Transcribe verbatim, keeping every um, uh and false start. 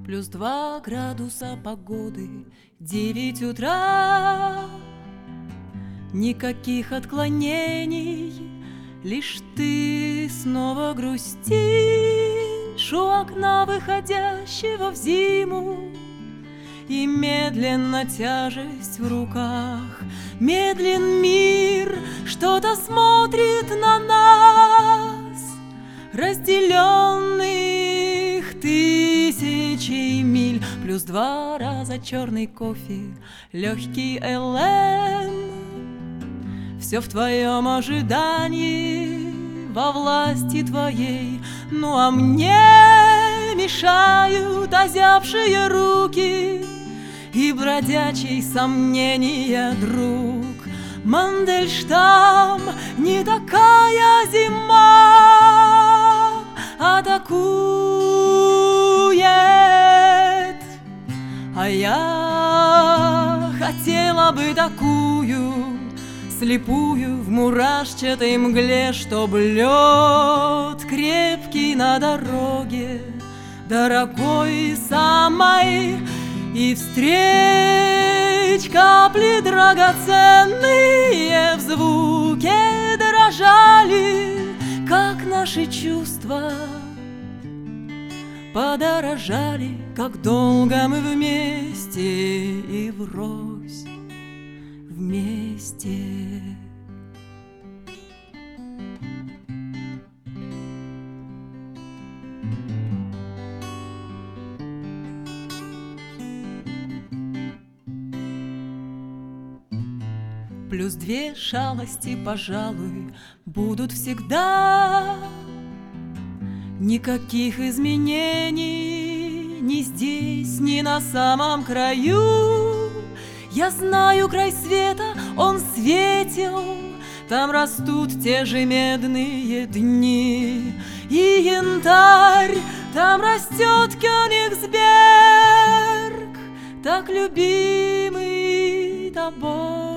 Плюс два градуса погоды, девять утра. Никаких отклонений, лишь ты снова грустишь у окна, выходящего в зиму. И медленно тяжесть в руках, медлен мир, что-то смотрит на нас, разделенных тысячей миль. Плюс два раза черный кофе, легкий эл эм. Все в твоем ожидании, во власти твоей. Ну а мне мешают озябшие руки и бродячий сомнения друг. Мандельштам, не такая зима атакует, а я хотела бы такую, слепую в мурашчатой мгле, чтоб лед крепкий на дороге, дорогой самой, и встреч капли драгоценные в звуке дрожали, как наши чувства подорожали, как долго мы вместе и врозь вместе. Плюс две шалости, пожалуй, будут всегда. Никаких изменений ни здесь, ни на самом краю. Я знаю край света, он светел, там растут те же медные дни. И янтарь, там растет Кёнигсберг, так любимый тобой.